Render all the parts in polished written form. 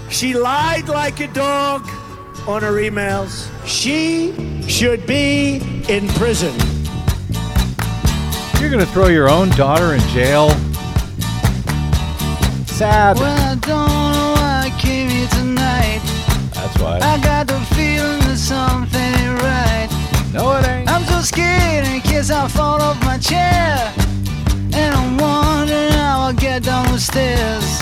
She lied like a dog on her emails. She should be in prison. You're going to throw your own daughter in jail? Sad. Well, I don't know why I came here tonight. That's why. I got the feeling that something ain't right. No, it ain't. I'm so scared in case I fall off my chair. And I'm wondering how I'll get down the stairs.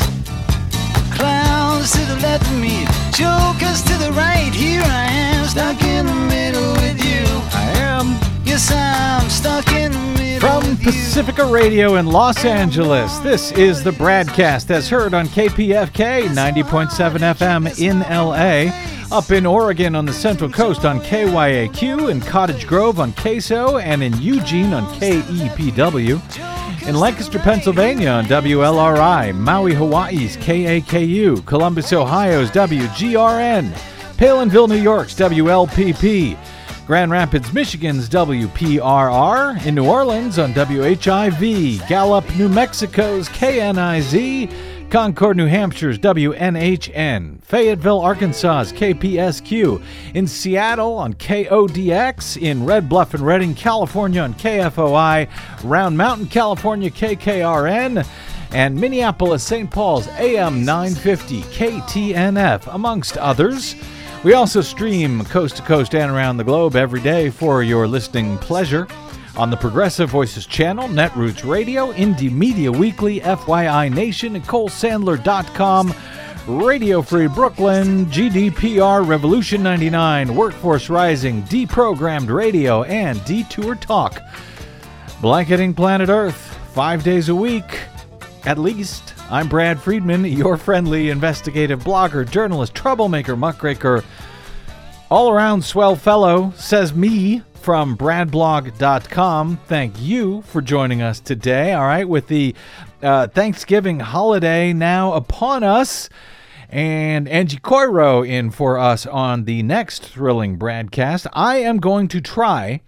Clowns to the left of me, jokers to the right. Here I am, stuck in the middle with you. I am. Yes, I'm stuck in the middle From with you. Pacifica Radio in Los Angeles, this is the Bradcast as heard on KPFK 90.7 FM in LA. Up in Oregon on the Central Coast on KYAQ, in Cottage Grove on KSO, and in Eugene on KEPW. In Lancaster, Pennsylvania on WLRI, Maui, Hawaii's KAKU, Columbus, Ohio's WGRN, Palinville, New York's WLPP, Grand Rapids, Michigan's WPRR, in New Orleans on WHIV, Gallup, New Mexico's KNIZ, Concord, New Hampshire's WNHN, Fayetteville, Arkansas's KPSQ, in Seattle on KODX, in Red Bluff and Redding, California on KFOI, Round Mountain, California KKRN, and Minneapolis, St. Paul's AM 950 KTNF, amongst others. We also stream coast to coast and around the globe every day for your listening pleasure on the Progressive Voices channel, Netroots Radio, Indie Media Weekly, FYI Nation, NicoleSandler.com, Radio Free Brooklyn, GDPR, Revolution 99, Workforce Rising, Deprogrammed Radio, and Detour Talk. Blanketing planet Earth 5 days a week, at least. I'm Brad Friedman, your friendly investigative blogger, journalist, troublemaker, muckraker, all-around swell fellow, says me, from bradblog.com. Thank you for joining us today. All right, with the Thanksgiving holiday now upon us, and Angie Coiro in for us on the next thrilling Bradcast. I am going to try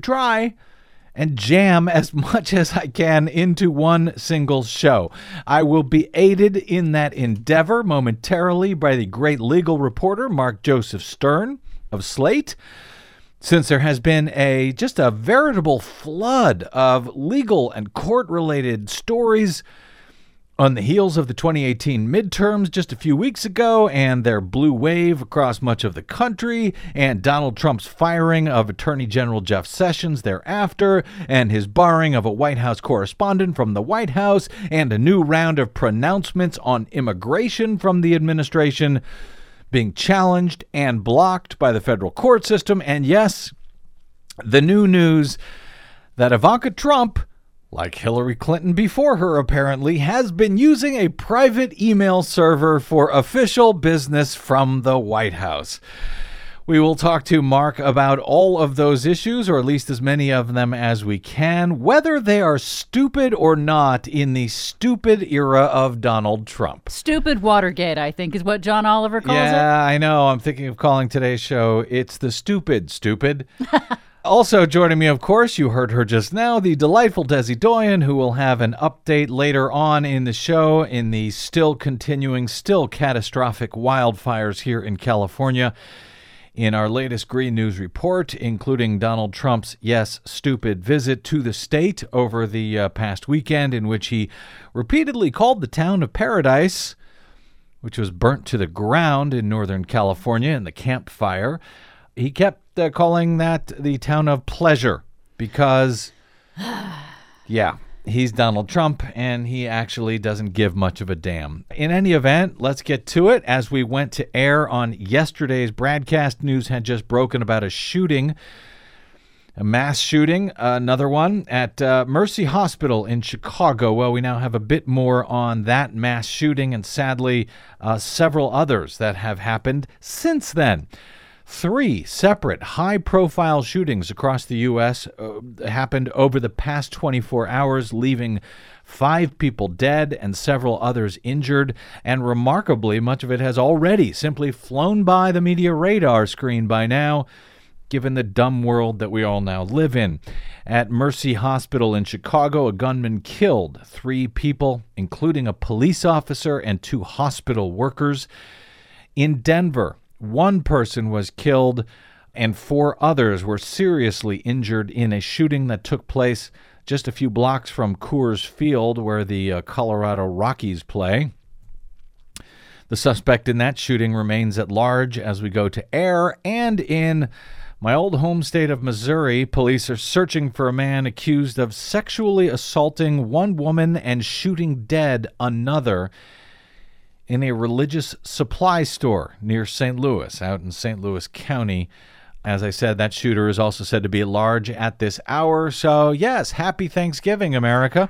and jam as much as I can into one single show. I will be aided in that endeavor momentarily by the great legal reporter Mark Joseph Stern of Slate. Since there has been just a veritable flood of legal and court-related stories on the heels of the 2018 midterms just a few weeks ago, and their blue wave across much of the country, and Donald Trump's firing of Attorney General Jeff Sessions thereafter, and his barring of a White House correspondent from the White House, and a new round of pronouncements on immigration from the administration being challenged and blocked by the federal court system. And yes, the new news that Ivanka Trump, like Hillary Clinton before her apparently, has been using a private email server for official business from the White House. We will talk to Mark about all of those issues, or at least as many of them as we can, whether they are stupid or not in the stupid era of Donald Trump. Stupid Watergate, I think, is what John Oliver calls it. Yeah, I know. I'm thinking of calling today's show, It's the Stupid. Also joining me, of course, you heard her just now, the delightful Desi Doyen, who will have an update later on in the show in the still continuing, still catastrophic wildfires here in California. In our latest Green News report, including Donald Trump's, yes, stupid visit to the state over the past weekend, in which he repeatedly called the town of Paradise, which was burnt to the ground in Northern California in the Camp Fire. He kept calling that the town of Pleasure because, yeah, he's Donald Trump, and he actually doesn't give much of a damn. In any event, let's get to it. As we went to air on yesterday's Bradcast, news had just broken about a shooting, a mass shooting, another one at Mercy Hospital in Chicago. Well, we now have a bit more on that mass shooting and sadly several others that have happened since then. 3 separate high-profile shootings across the U.S. Happened over the past 24 hours, leaving 5 people dead and several others injured. And remarkably, much of it has already simply flown by the media radar screen by now, given the dumb world that we all now live in. At Mercy Hospital in Chicago, a gunman killed 3 people, including a police officer and 2 hospital workers. In Denver, one person was killed and 4 others were seriously injured in a shooting that took place just a few blocks from Coors Field, where the Colorado Rockies play. The suspect in that shooting remains at large as we go to air. And in my old home state of Missouri, police are searching for a man accused of sexually assaulting one woman and shooting dead another in a religious supply store near St. Louis, out in St. Louis County. As I said, that shooter is also said to be at large at this hour. So, yes, happy Thanksgiving, America.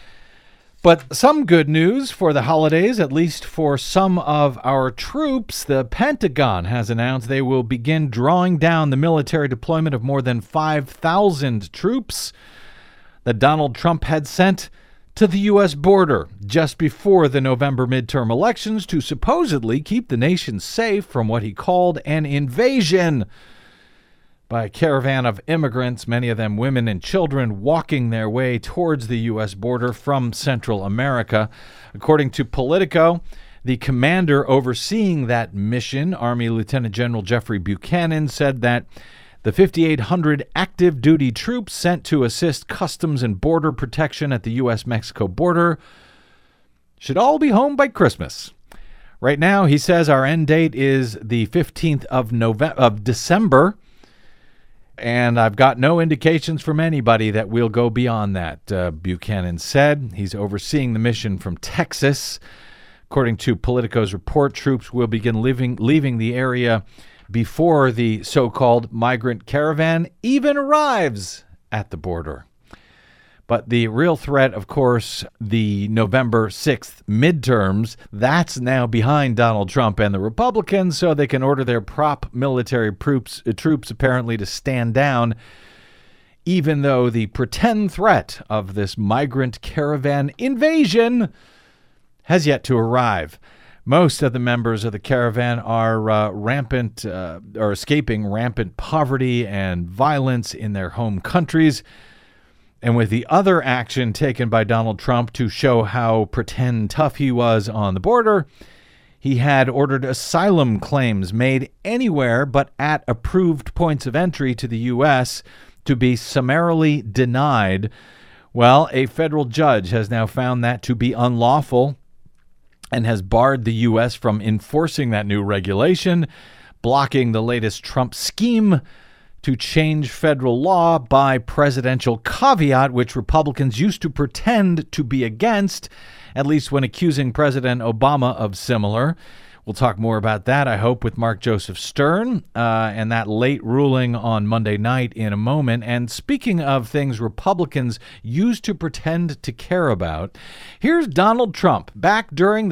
But some good news for the holidays, at least for some of our troops. The Pentagon has announced they will begin drawing down the military deployment of more than 5,000 troops that Donald Trump had sent to the U.S. border just before the November midterm elections to supposedly keep the nation safe from what he called an invasion by a caravan of immigrants, many of them women and children, walking their way towards the U.S. border from Central America. According to Politico, the commander overseeing that mission, Army Lieutenant General Jeffrey Buchanan, said that the 5,800 active duty troops sent to assist Customs and Border Protection at the U.S.-Mexico border should all be home by Christmas. Right now, he says our end date is the 15th of December. And I've got no indications from anybody that we'll go beyond that, Buchanan said. He's overseeing the mission from Texas. According to Politico's report, troops will begin leaving the area before the so-called migrant caravan even arrives at the border. But the real threat, of course, the November 6th midterms, that's now behind Donald Trump and the Republicans, so they can order their prop military troops apparently to stand down, even though the pretend threat of this migrant caravan invasion has yet to arrive. Most of the members of the caravan are escaping rampant poverty and violence in their home countries. And with the other action taken by Donald Trump to show how pretend tough he was on the border, he had ordered asylum claims made anywhere but at approved points of entry to the U.S. to be summarily denied. Well, a federal judge has now found that to be unlawful and has barred the U.S. from enforcing that new regulation, blocking the latest Trump scheme to change federal law by presidential caveat, which Republicans used to pretend to be against, at least when accusing President Obama of similar. We'll talk more about that, I hope, with Mark Joseph Stern and that late ruling on Monday night in a moment. And speaking of things Republicans used to pretend to care about, here's Donald Trump back during the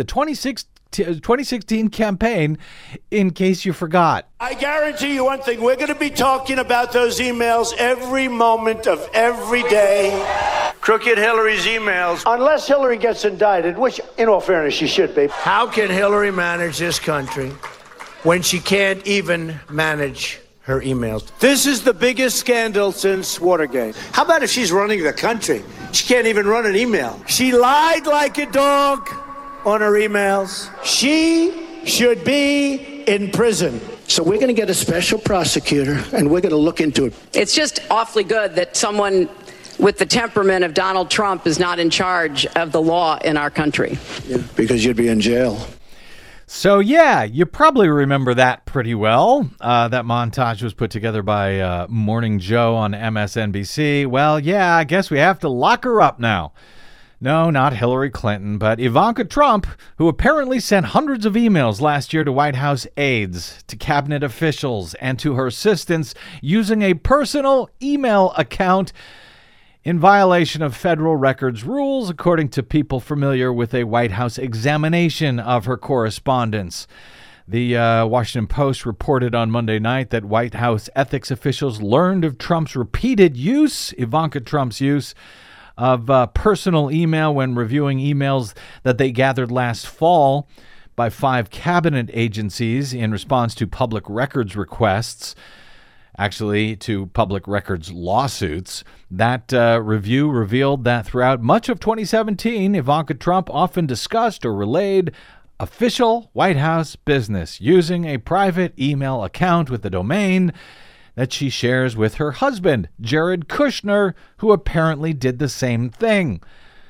2016 campaign, in case you forgot. I guarantee you one thing, we're going to be talking about those emails every moment of every day. Crooked Hillary's emails. Unless Hillary gets indicted, which, in all fairness, she should be. How can Hillary manage this country when she can't even manage her emails? This is the biggest scandal since Watergate. How about if she's running the country? She can't even run an email. She lied like a dog on her emails. She should be in prison. So we're going to get a special prosecutor, and we're going to look into it. It's just awfully good that someone with the temperament of Donald Trump is not in charge of the law in our country. Yeah, because you'd be in jail. So, yeah, you probably remember that pretty well. That montage was put together by Morning Joe on MSNBC. Well, yeah, I guess we have to lock her up now. No, not Hillary Clinton, but Ivanka Trump, who apparently sent hundreds of emails last year to White House aides, to cabinet officials, and to her assistants using a personal email account in violation of federal records rules, according to people familiar with a White House examination of her correspondence. The Washington Post reported on Monday night that White House ethics officials learned of Trump's repeated use, Ivanka Trump's use, of personal email when reviewing emails that they gathered last fall by 5 cabinet agencies in response to public records requests, actually to public records lawsuits. That review revealed that throughout much of 2017, Ivanka Trump often discussed or relayed official White House business using a private email account with the domain that she shares with her husband, Jared Kushner, who apparently did the same thing.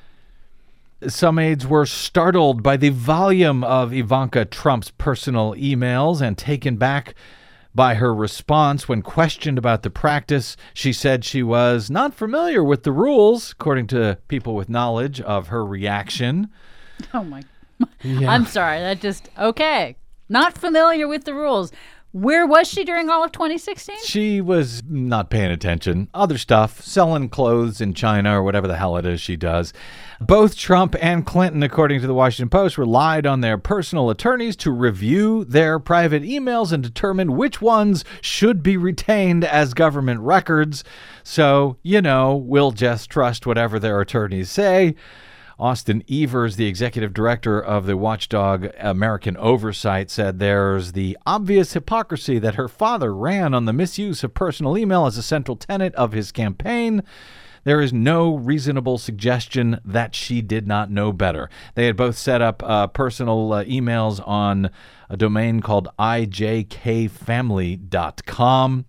Some aides were startled by the volume of Ivanka Trump's personal emails and taken back by her response when questioned about the practice. She said she was not familiar with the rules, according to people with knowledge of her reaction. Oh, my. Yeah. I'm sorry. That just, okay. Not familiar with the rules. Where was she during all of 2016? She was not paying attention. Other stuff, selling clothes in China or whatever the hell it is she does. Both Trump and Clinton, according to the Washington Post, relied on their personal attorneys to review their private emails and determine which ones should be retained as government records. So, we'll just trust whatever their attorneys say. Austin Evers, the executive director of the watchdog American Oversight, said there's the obvious hypocrisy that her father ran on the misuse of personal email as a central tenet of his campaign. There is no reasonable suggestion that she did not know better. They had both set up personal emails on a domain called ijkfamily.com.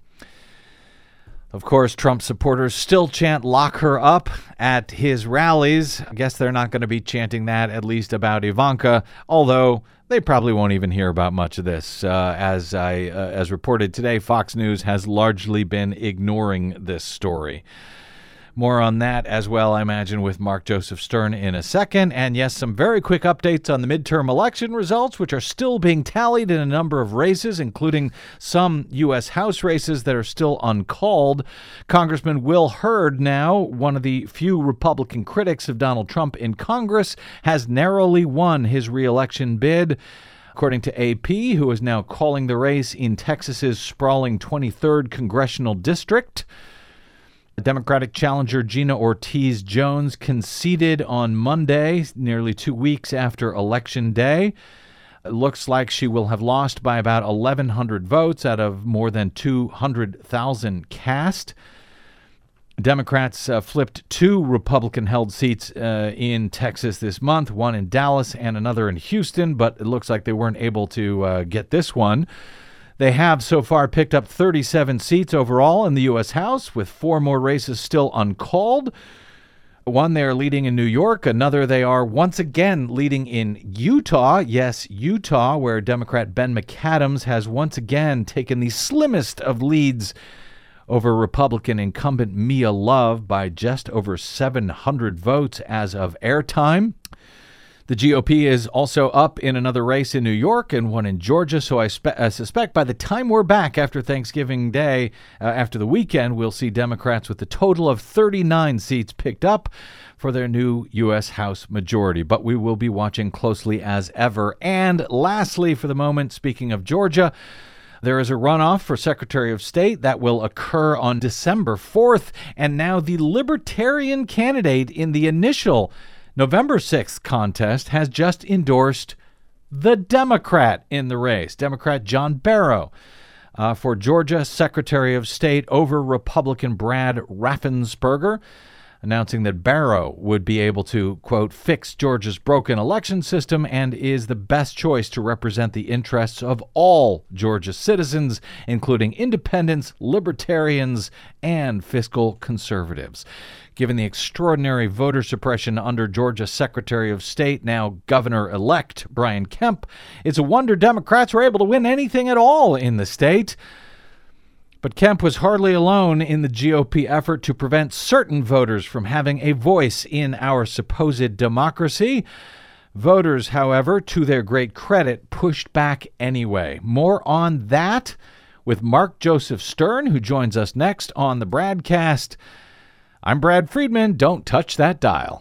Of course, Trump supporters still chant "lock her up" at his rallies. I guess they're not going to be chanting that, at least about Ivanka, although they probably won't even hear about much of this. As reported today, Fox News has largely been ignoring this story. More on that as well, I imagine, with Mark Joseph Stern in a second. And yes, some very quick updates on the midterm election results, which are still being tallied in a number of races, including some U.S. House races that are still uncalled. Congressman Will Hurd, now one of the few Republican critics of Donald Trump in Congress, has narrowly won his re-election bid. According to AP, who is now calling the race in Texas's sprawling 23rd congressional district. Democratic challenger Gina Ortiz Jones conceded on Monday, nearly 2 weeks after Election Day. It looks like she will have lost by about 1,100 votes out of more than 200,000 cast. Democrats flipped 2 Republican-held seats in Texas this month, one in Dallas and another in Houston, but it looks like they weren't able to get this one. They have so far picked up 37 seats overall in the U.S. House, with 4 more races still uncalled. One they are leading in New York. Another they are once again leading in Utah. Yes, Utah, where Democrat Ben McAdams has once again taken the slimmest of leads over Republican incumbent Mia Love by just over 700 votes as of airtime. The GOP is also up in another race in New York and one in Georgia, so I suspect by the time we're back after Thanksgiving Day, after the weekend, we'll see Democrats with a total of 39 seats picked up for their new U.S. House majority. But we will be watching closely as ever. And lastly, for the moment, speaking of Georgia, there is a runoff for Secretary of State that will occur on December 4th, and now the Libertarian candidate in the initial November 6th contest has just endorsed the Democrat in the race, Democrat John Barrow, for Georgia Secretary of State over Republican Brad Raffensperger, announcing that Barrow would be able to, quote, fix Georgia's broken election system and is the best choice to represent the interests of all Georgia citizens, including independents, libertarians, and fiscal conservatives. Given the extraordinary voter suppression under Georgia Secretary of State, now Governor-elect Brian Kemp, it's a wonder Democrats were able to win anything at all in the state. But Kemp was hardly alone in the GOP effort to prevent certain voters from having a voice in our supposed democracy. Voters, however, to their great credit, pushed back anyway. More on that with Mark Joseph Stern, who joins us next on the Bradcast. I'm Brad Friedman. Don't touch that dial.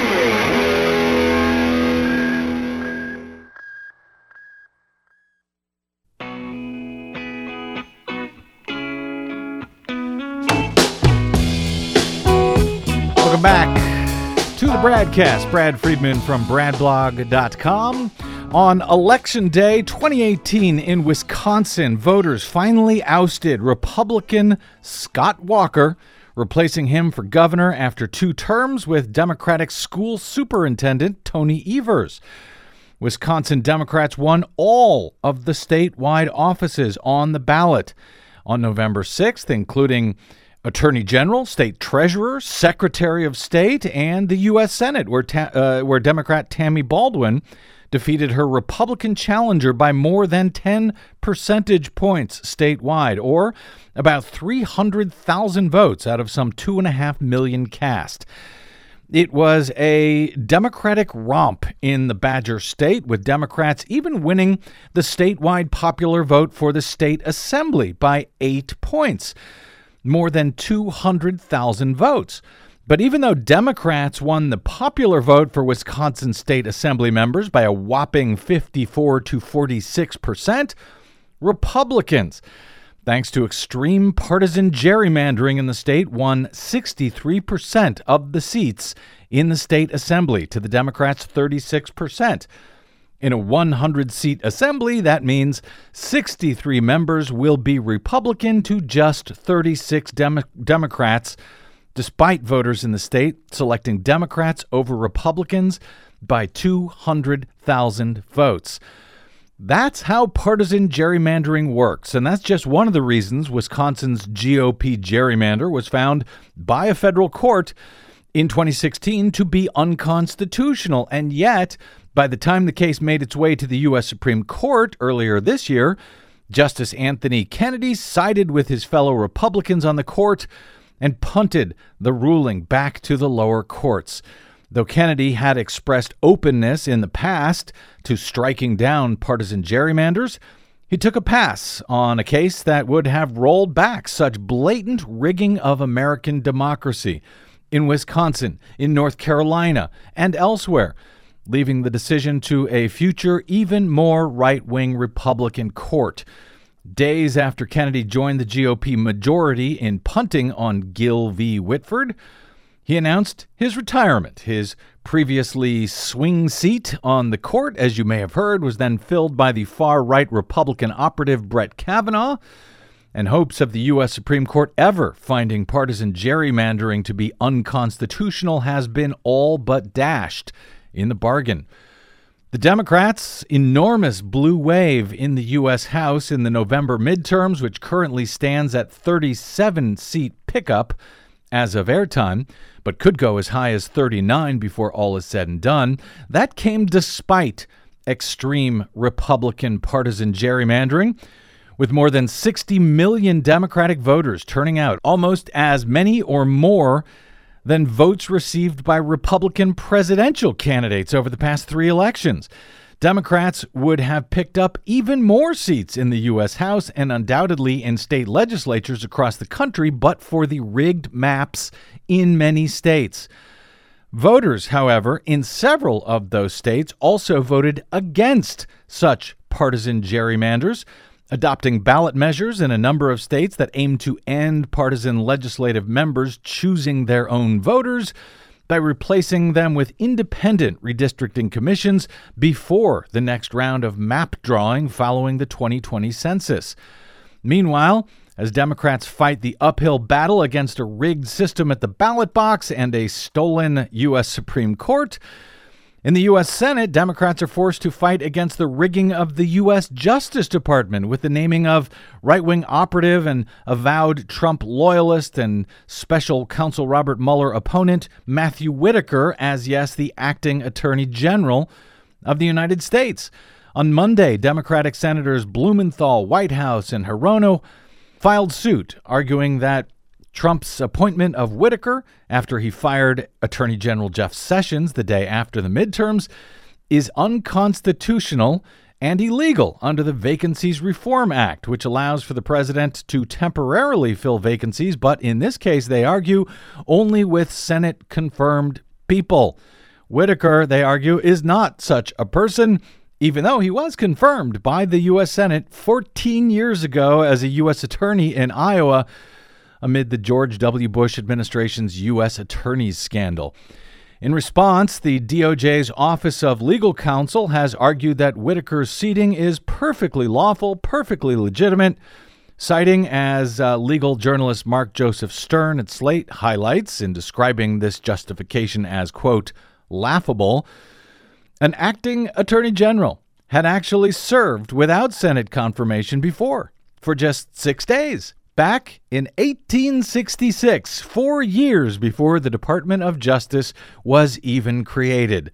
Welcome back to the Bradcast. Brad Friedman from bradblog.com. On Election Day 2018 in Wisconsin, voters finally ousted Republican Scott Walker, replacing him for governor after 2 terms with Democratic school superintendent Tony Evers. Wisconsin Democrats won all of the statewide offices on the ballot on November 6th, including Attorney General, State Treasurer, Secretary of State, and the U.S. Senate, where Democrat Tammy Baldwin defeated her Republican challenger by more than 10 percentage points statewide, or about 300,000 votes out of some 2.5 million cast. It was a Democratic romp in the Badger State, with Democrats even winning the statewide popular vote for the state assembly by 8 points, more than 200,000 votes. But even though Democrats won the popular vote for Wisconsin state assembly members by a whopping 54 to 46%, Republicans, thanks to extreme partisan gerrymandering in the state, won 63% of the seats in the state assembly to the Democrats' 36%. In a 100-seat assembly, that means 63 members will be Republican to just 36 Democrats, despite voters in the state selecting Democrats over Republicans by 200,000 votes. That's how partisan gerrymandering works, and that's just one of the reasons Wisconsin's GOP gerrymander was found by a federal court in 2016 to be unconstitutional. And yet, by the time the case made its way to the U.S. Supreme Court earlier this year, Justice Anthony Kennedy sided with his fellow Republicans on the court and punted the ruling back to the lower courts. Though Kennedy had expressed openness in the past to striking down partisan gerrymanders, he took a pass on a case that would have rolled back such blatant rigging of American democracy in Wisconsin, in North Carolina, and elsewhere, leaving the decision to a future, even more right-wing Republican court. Days after Kennedy joined the GOP majority in punting on Gill v. Whitford, he announced his retirement. His previously swing seat on the court, as you may have heard, was then filled by the far-right Republican operative Brett Kavanaugh, and hopes of the U.S. Supreme Court ever finding partisan gerrymandering to be unconstitutional has been all but dashed in the bargain. The Democrats' enormous blue wave in the U.S. House in the November midterms, which currently stands at 37-seat pickup as of airtime, but could go as high as 39 before all is said and done, that came despite extreme Republican partisan gerrymandering, with more than 60 million Democratic voters turning out, almost as many or more than votes received by Republican presidential candidates over the past 3 elections. Democrats would have picked up even more seats in the U.S. House and undoubtedly in state legislatures across the country, but for the rigged maps in many states. Voters, however, in several of those states also voted against such partisan gerrymanders, adopting ballot measures in a number of states that aim to end partisan legislative members choosing their own voters by replacing them with independent redistricting commissions before the next round of map drawing following the 2020 census. Meanwhile, as Democrats fight the uphill battle against a rigged system at the ballot box and a stolen U.S. Supreme Court, in the U.S. Senate, Democrats are forced to fight against the rigging of the U.S. Justice Department with the naming of right-wing operative and avowed Trump loyalist and special counsel Robert Mueller opponent Matthew Whitaker as, yes, the acting Attorney General of the United States. On Monday, Democratic Senators Blumenthal, Whitehouse, and Hirono filed suit, arguing that Trump's appointment of Whitaker after he fired Attorney General Jeff Sessions the day after the midterms is unconstitutional and illegal under the Vacancies Reform Act, which allows for the president to temporarily fill vacancies, but in this case, they argue, only with Senate-confirmed people. Whitaker, they argue, is not such a person, even though he was confirmed by the U.S. Senate 14 years ago as a U.S. attorney in Iowa, amid the George W. Bush administration's U.S. attorneys scandal. In response, the DOJ's Office of Legal Counsel has argued that Whitaker's seating is perfectly lawful, perfectly legitimate, citing, as legal journalist Mark Joseph Stern at Slate highlights in describing this justification as, quote, laughable, An acting attorney general had actually served without Senate confirmation before for just 6 days. Back in 1866, 4 years before the Department of Justice was even created.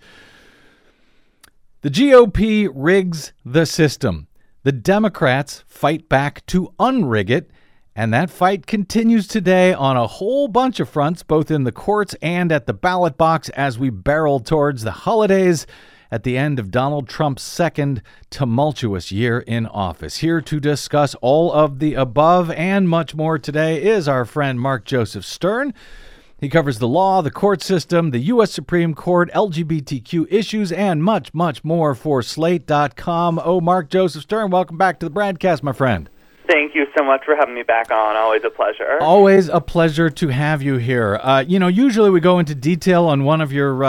The GOP rigs the system. The Democrats fight back to unrig it, and that fight continues today on a whole bunch of fronts, both in the courts and at the ballot box as we barrel towards the holidays at the end of Donald Trump's second tumultuous year in office. Here to discuss all of the above and much more today is our friend Mark Joseph Stern. He covers the law, the court system, the U.S. Supreme Court, LGBTQ issues, and much, much more for Slate.com. Oh, Mark Joseph Stern, welcome back to the broadcast, my friend. Thank you so much for having me back on. Always a pleasure. Always a pleasure to have you here. Usually we go into detail on one of your,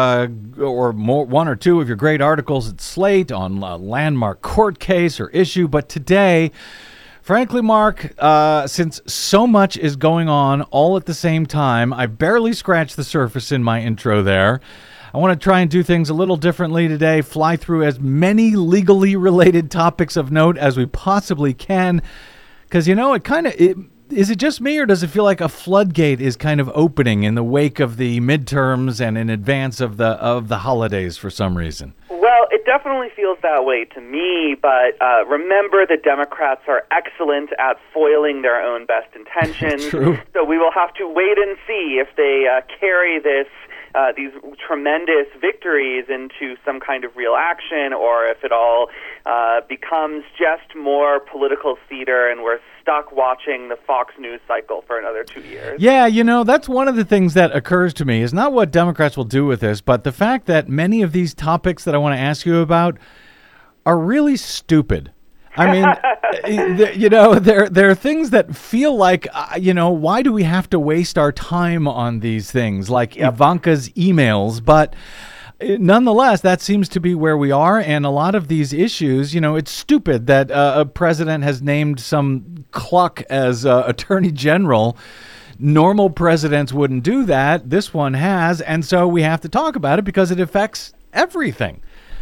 one or two of your great articles at Slate on a landmark court case or issue, but today, frankly, Mark, since so much is going on all at the same time, I barely scratched the surface in my intro there. I want to try and do things a little differently today, fly through as many legally related topics of note as we possibly can, because, is it just me, or does it feel like a floodgate is kind of opening in the wake of the midterms and in advance of the holidays for some reason? Well, it definitely feels that way to me, but remember the Democrats are excellent at foiling their own best intentions. True. So we will have to wait and see if they carry these tremendous victories into some kind of real action, or if it all becomes just more political theater and we're stuck watching the Fox News cycle for another 2 years. Yeah, that's one of the things that occurs to me is not what Democrats will do with this, but the fact that many of these topics that I want to ask you about are really stupid. I mean, there are things that feel like, why do we have to waste our time on these things, like Ivanka's emails? But nonetheless, that seems to be where we are. And a lot of these issues, it's stupid that a president has named some cluck as attorney general. Normal presidents wouldn't do that. This one has. And so we have to talk about it because it affects everything.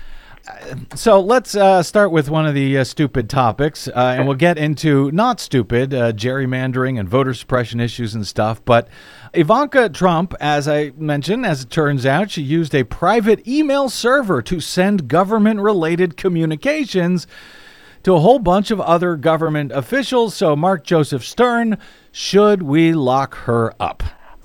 So let's start with one of the stupid topics, and we'll get into not stupid, gerrymandering and voter suppression issues and stuff. But Ivanka Trump, as I mentioned, as it turns out, she used a private email server to send government-related communications to a whole bunch of other government officials. So Mark Joseph Stern, should we lock her up?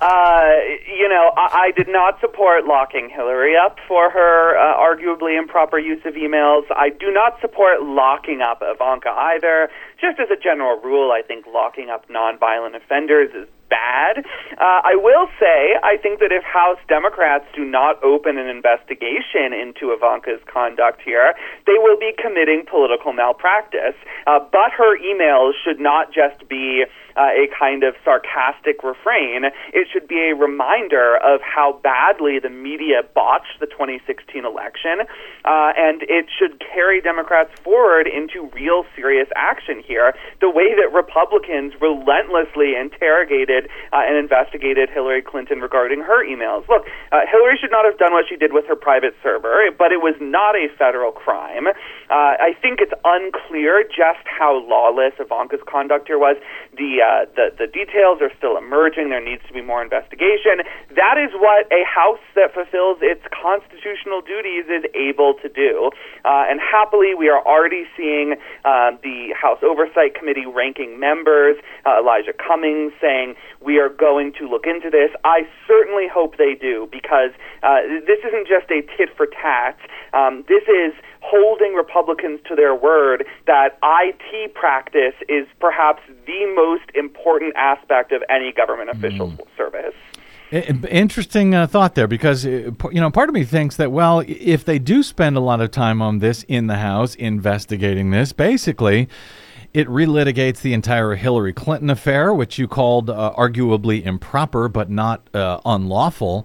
I did not support locking Hillary up for her arguably improper use of emails. I do not support locking up Ivanka either. Just as a general rule, I think locking up nonviolent offenders is bad. I will say, I think that if House Democrats do not open an investigation into Ivanka's conduct here, they will be committing political malpractice. But her emails should not just be a kind of sarcastic refrain. It should be a reminder of how badly the media botched the 2016 election, and it should carry Democrats forward into real serious action here, the way that Republicans relentlessly interrogated and investigated Hillary Clinton regarding her emails. Look, Hillary should not have done what she did with her private server, but it was not a federal crime. I think it's unclear just how lawless Ivanka's conduct here was. The details are still emerging. There needs to be more investigation. That is what a House that fulfills its constitutional duties is able to do. And happily, we are already seeing the House Oversight Committee ranking members, Elijah Cummings, saying, we are going to look into this. I certainly hope they do, because this isn't just a tit for tat. This is holding Republicans to their word that IT practice is perhaps the most important aspect of any government official service. Interesting thought there, because, part of me thinks that, well, if they do spend a lot of time on this in the House, investigating this, basically, it relitigates the entire Hillary Clinton affair, which you called arguably improper but not unlawful.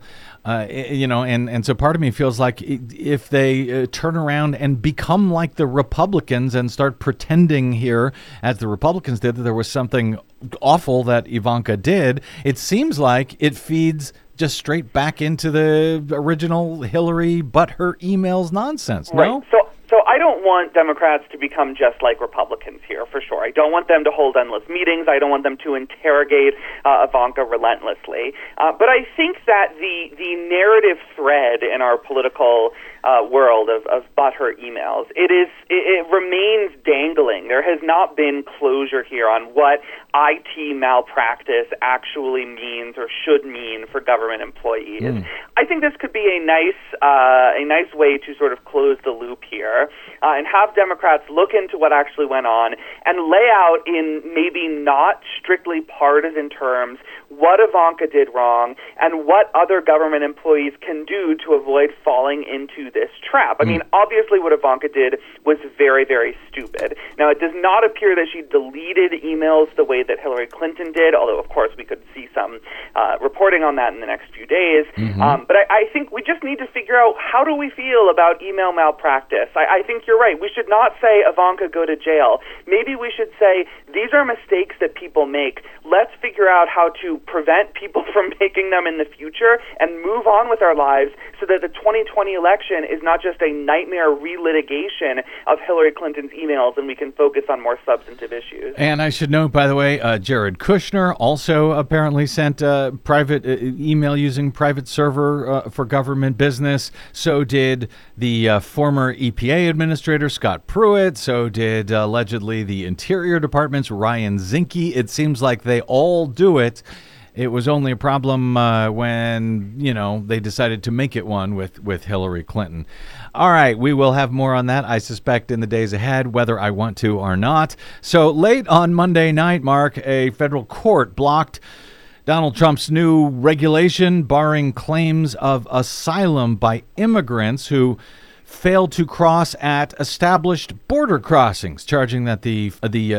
And so part of me feels like if they turn around and become like the Republicans and start pretending here, as the Republicans did, that there was something awful that Ivanka did, it seems like it feeds just straight back into the original Hillary butthurt emails nonsense, no? Right. So I don't want Democrats to become just like Republicans here, for sure. I don't want them to hold endless meetings. I don't want them to interrogate Ivanka relentlessly. But I think that the narrative thread in our political world of butthurt emails, it remains dangling. There has not been closure here on what IT malpractice actually means or should mean for government employees. I think this could be a nice way to sort of close the loop here and have Democrats look into what actually went on and lay out in maybe not strictly partisan terms what Ivanka did wrong and what other government employees can do to avoid falling into this trap. I mean, obviously what Ivanka did was very, very stupid. Now, it does not appear that she deleted emails the way that Hillary Clinton did, although, of course, we could see some reporting on that in the next few days. But I think we just need to figure out, how do we feel about email malpractice? I think you're right. We should not say, Ivanka, go to jail. Maybe we should say, these are mistakes that people make. Let's figure out how to prevent people from making them in the future and move on with our lives so that the 2020 election is not just a nightmare relitigation of Hillary Clinton's emails and we can focus on more substantive issues. And I should note, by the way, Jared Kushner also apparently sent private email using private server for government business. So did the former EPA administrator, Scott Pruitt. So did allegedly the Interior Department's Ryan Zinke. It seems like they all do it. It was only a problem when, they decided to make it one with Hillary Clinton. All right, we will have more on that, I suspect, in the days ahead, whether I want to or not. So late on Monday night, Mark, a federal court blocked Donald Trump's new regulation barring claims of asylum by immigrants who failed to cross at established border crossings, charging that the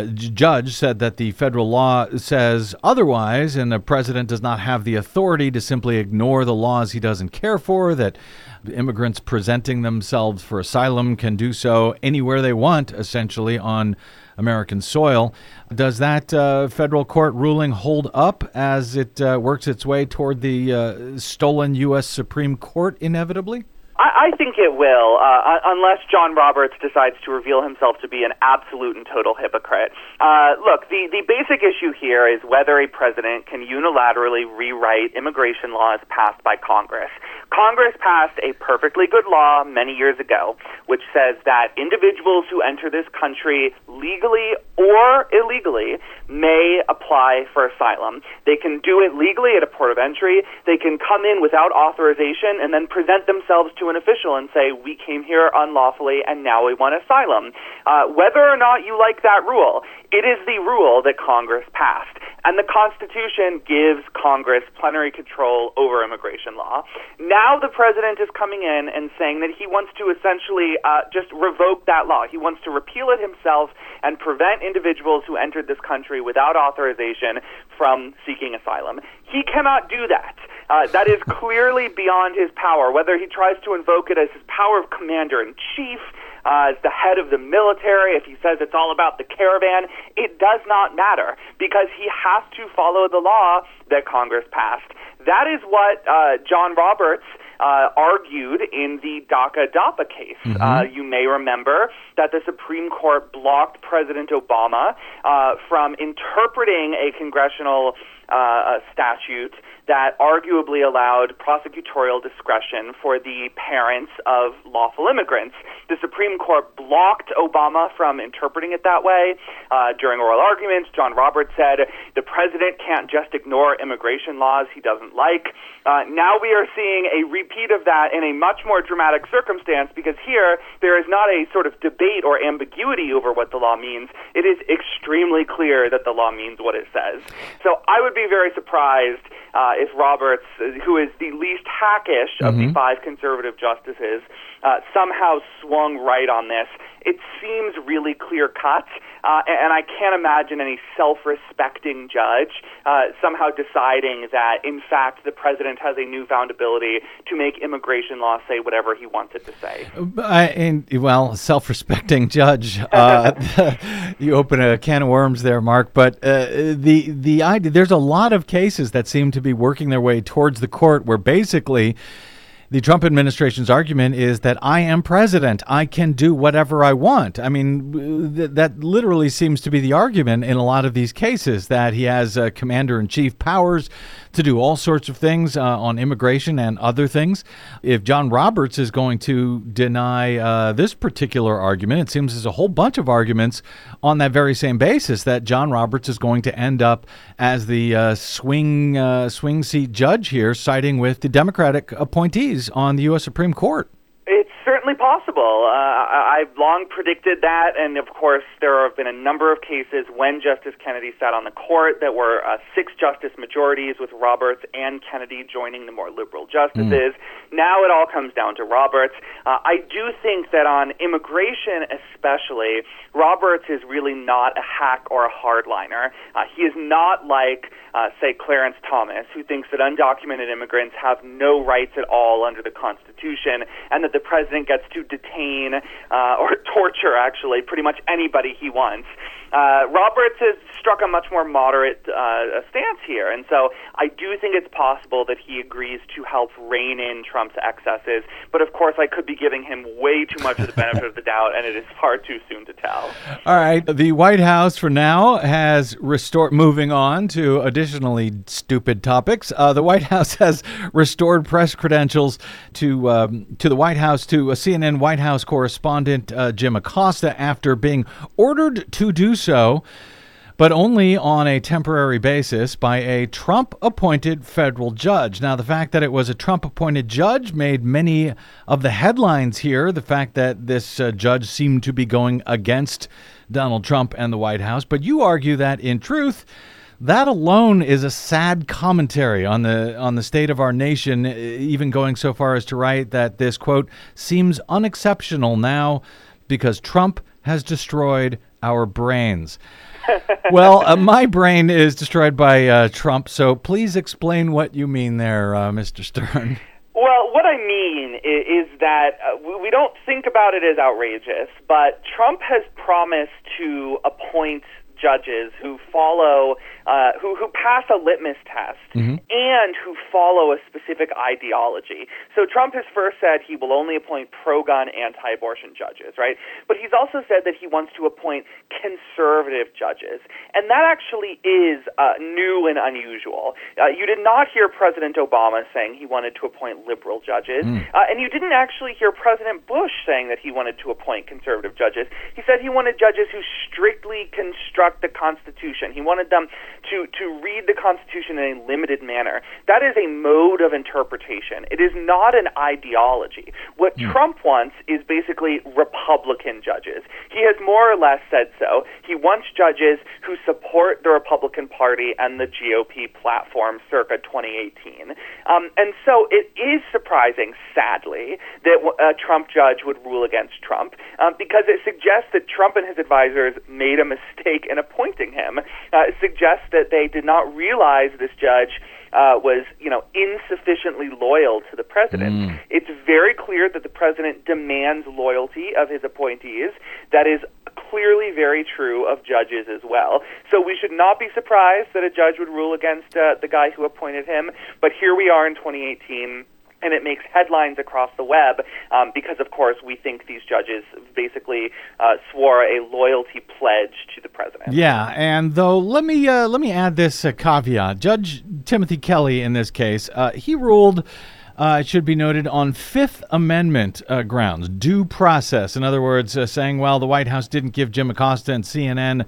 judge said that the federal law says otherwise, and the president does not have the authority to simply ignore the laws he doesn't care for, that immigrants presenting themselves for asylum can do so anywhere they want, essentially, on American soil. Does that federal court ruling hold up as it works its way toward the stolen U.S. Supreme Court inevitably? I think it will, unless John Roberts decides to reveal himself to be an absolute and total hypocrite. Look, the basic issue here is whether a president can unilaterally rewrite immigration laws passed by Congress. Congress passed a perfectly good law many years ago, which says that individuals who enter this country legally or illegally may apply for asylum. They can do it legally at a port of entry. They can come in without authorization and then present themselves to an official and say, we came here unlawfully and now we want asylum. Whether or not you like that rule, it is the rule that Congress passed. And the Constitution gives Congress plenary control over immigration law. Now the president is coming in and saying that he wants to essentially just revoke that law. He wants to repeal it himself and prevent individuals who entered this country without authorization from seeking asylum. He cannot do that. That is clearly beyond his power. Whether he tries to invoke it as his power of commander-in-chief, as the head of the military, if he says it's all about the caravan, it does not matter because he has to follow the law that Congress passed. That is what John Roberts argued in the DACA-DAPA case. You may remember that the Supreme Court blocked President Obama from interpreting a congressional statute that arguably allowed prosecutorial discretion for the parents of lawful immigrants. The Supreme Court blocked Obama from interpreting it that way. During oral arguments, John Roberts said the president can't just ignore immigration laws he doesn't like. Now we are seeing a repeat of that in a much more dramatic circumstance because here there is not a sort of debate or ambiguity over what the law means. It is extremely clear that the law means what it says. So I would be very surprised if Roberts, who is the least hackish of the five conservative justices, somehow swung right on this. It seems really clear-cut And I can't imagine any self-respecting judge somehow deciding that, in fact, the president has a newfound ability to make immigration law say whatever he wants it to say. Self-respecting judge. You open a can of worms there, Mark. But the idea, there's a lot of cases that seem to be working their way towards the court where basically the Trump administration's argument is that I am president. I can do whatever I want. I mean, that literally seems to be the argument in a lot of these cases, that he has commander-in-chief powers to do all sorts of things on immigration and other things. If John Roberts is going to deny this particular argument, it seems there's a whole bunch of arguments on that very same basis that John Roberts is going to end up as the swing seat judge here, siding with the Democratic appointees on the U.S. Supreme Court. It's certainly possible. I've long predicted that, and of course there have been a number of cases when Justice Kennedy sat on the court that were 6-justice majorities with Roberts and Kennedy joining the more liberal justices. Now it all comes down to Roberts. I do think that on immigration especially, Roberts is really not a hack or a hardliner. He is not like, say, Clarence Thomas, who thinks that undocumented immigrants have no rights at all under the Constitution, and that the president gets to detain or torture, actually, pretty much anybody he wants. Roberts has struck a much more moderate stance here, and so I do think it's possible that he agrees to help rein in Trump's excesses, but of course I could be giving him way too much of the benefit of the doubt, and it is far too soon to tell. All right, the White House for now has restored, moving on to additionally stupid topics, the White House has restored press credentials to the White House to a CNN White House correspondent, Jim Acosta, after being ordered to do so, but only on a temporary basis by a Trump-appointed federal judge. Now, the fact that it was a Trump-appointed judge made many of the headlines here. The fact that this judge seemed to be going against Donald Trump and the White House. But you argue that, in truth, that alone is a sad commentary on the state of our nation, even going so far as to write that this, quote, seems unexceptional now because Trump has destroyed our brains. Well, my brain is destroyed by Trump, so please explain what you mean there, Mr. Stern. Well, what I mean is that we don't think about it as outrageous, but Trump has promised to appoint judges who follow, who pass a litmus test and who follow a specific ideology. So Trump has first said he will only appoint pro-gun, anti-abortion judges, right? But he's also said that he wants to appoint conservative judges. And that actually is new and unusual. You did not hear President Obama saying he wanted to appoint liberal judges. And you didn't actually hear President Bush saying that he wanted to appoint conservative judges. He said he wanted judges who strictly construct the Constitution. He wanted them to read the Constitution in a limited manner. That is a mode of interpretation. It is not an ideology. What Trump wants is basically Republican judges. He has more or less said so. He wants judges who support the Republican Party and the GOP platform circa 2018. And so it is surprising, sadly, that a Trump judge would rule against Trump because it suggests that Trump and his advisors made a mistake in appointing him. It suggests that they did not realize this judge was, insufficiently loyal to the president. It's very clear that the president demands loyalty of his appointees. That is clearly very true of judges as well. So we should not be surprised that a judge would rule against the guy who appointed him. But here we are in 2018. And it makes headlines across the web because, of course, we think these judges basically swore a loyalty pledge to the president. Yeah, and though let me add this caveat. Judge Timothy Kelly, in this case, he ruled. It should be noted on Fifth Amendment grounds, due process. In other words, saying, well, the White House didn't give Jim Acosta and CNN,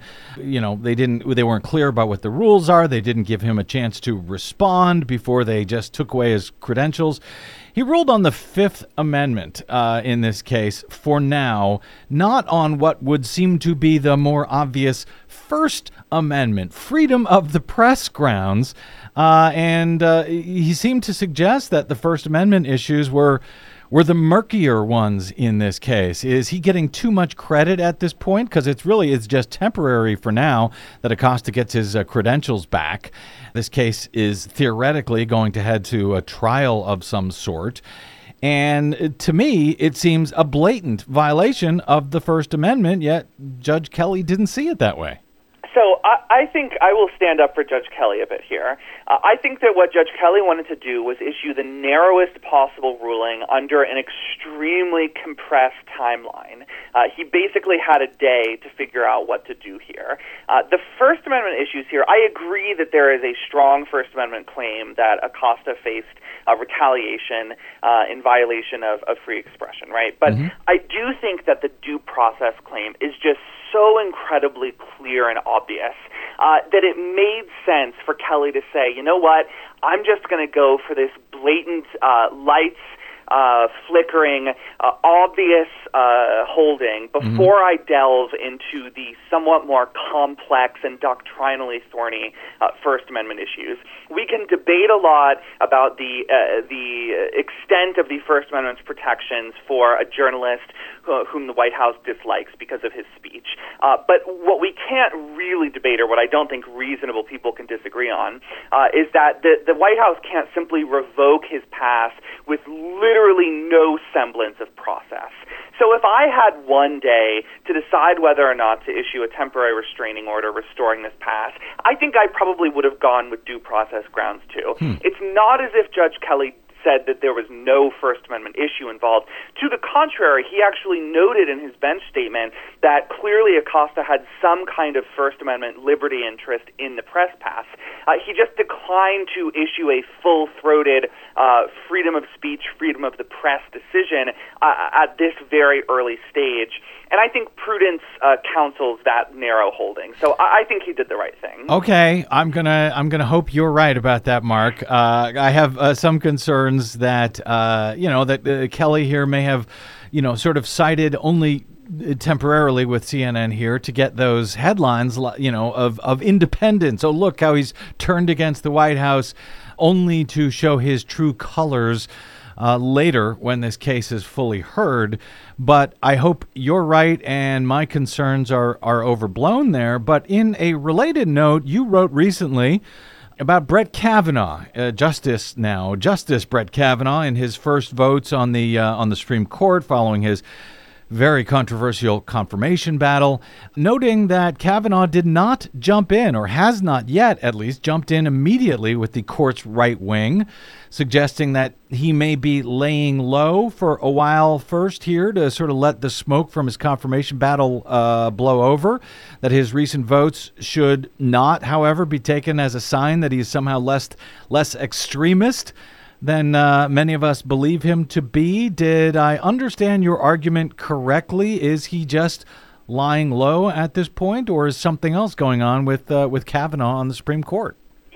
they weren't clear about what the rules are. They didn't give him a chance to respond before they just took away his credentials. He ruled on the Fifth Amendment in this case for now, not on what would seem to be the more obvious First Amendment, freedom of the press grounds. And he seemed to suggest that the First Amendment issues were were the murkier ones in this case. Is he getting too much credit at this point? Because it's just temporary for now that Acosta gets his credentials back. This case is theoretically going to head to a trial of some sort. And to me, it seems a blatant violation of the First Amendment, yet Judge Kelly didn't see it that way. So I think I will stand up for Judge Kelly a bit here. I think that what Judge Kelly wanted to do was issue the narrowest possible ruling under an extremely compressed timeline. He basically had a day to figure out what to do here. The First Amendment issues here, I agree that there is a strong First Amendment claim that Acosta faced retaliation in violation of free expression, right? But I do think that the due process claim is just so incredibly clear and obvious that it made sense for Kelly to say, you know what, I'm just going to go for this blatant lights flickering, obvious holding before I delve into the somewhat more complex and doctrinally thorny First Amendment issues. We can debate a lot about the extent of the First Amendment's protections for a journalist whom the White House dislikes because of his speech. But what we can't really debate, or what I don't think reasonable people can disagree on, is that the White House can't simply revoke his pass with literally no semblance of process. So if I had one day to decide whether or not to issue a temporary restraining order restoring this pass, I think I probably would have gone with due process grounds too. It's not as if Judge Kelly said that there was no First Amendment issue involved. To the contrary, he actually noted in his bench statement that clearly Acosta had some kind of First Amendment liberty interest in the press pass. He just declined to issue a full-throated freedom of speech, freedom of the press decision at this very early stage. And I think prudence counsels that narrow holding. So I think he did the right thing. Okay, I'm gonna hope you're right about that, Mark. I have some concerns that that Kelly here may have, sort of sided only temporarily with CNN here to get those headlines, of independence. Oh, look how he's turned against the White House, only to show his true colors later when this case is fully heard. But I hope you're right and my concerns are overblown there. But in a related note, you wrote recently about Brett Kavanaugh, Justice Brett Kavanaugh, in his first votes on the Supreme Court following his very controversial confirmation battle, noting that Kavanaugh did not jump in, or has not yet at least jumped in immediately with the court's right wing, suggesting that he may be laying low for a while first here to sort of let the smoke from his confirmation battle blow over, that his recent votes should not, however, be taken as a sign that he is somehow less extremist than many of us believe him to be. Did I understand your argument correctly? Is he just lying low at this point, or is something else going on with Kavanaugh on the Supreme Court?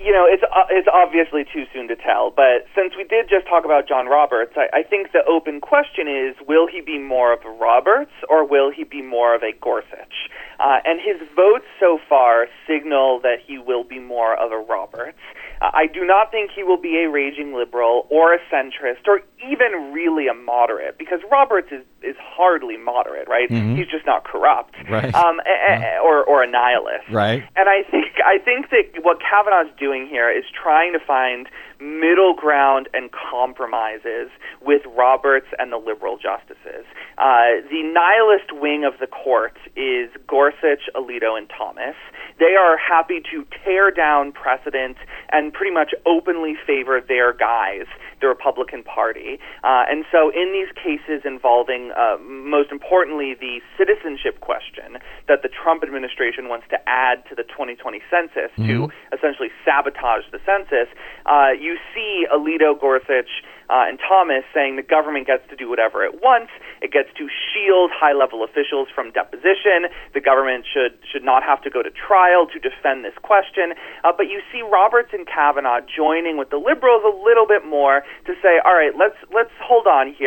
It's obviously too soon to tell, but since we did just talk about John Roberts, I think the open question is, will he be more of a Roberts or will he be more of a Gorsuch? And his votes so far signal that he will be more of a Roberts. I do not think he will be a raging liberal or a centrist or even really a moderate, because Roberts is hardly moderate, right? He's just not corrupt, right? Or a nihilist, right? And I think that what Kavanaugh's doing here is trying to find middle ground and compromises with Roberts and the liberal justices. The nihilist wing of the court is Gorsuch, Alito, and Thomas. They are happy to tear down precedent and pretty much openly favor their guys, the Republican Party. And so in these cases involving, most importantly, the citizenship question that the Trump administration wants to add to the 2020 census to essentially sabotage the census, you see Alito, Gorsuch, and Thomas saying the government gets to do whatever it wants. It gets to shield high-level officials from deposition. The government should not have to go to trial to defend this question. But you see Roberts and Kavanaugh joining with the liberals a little bit more to say, all right, let's hold on here.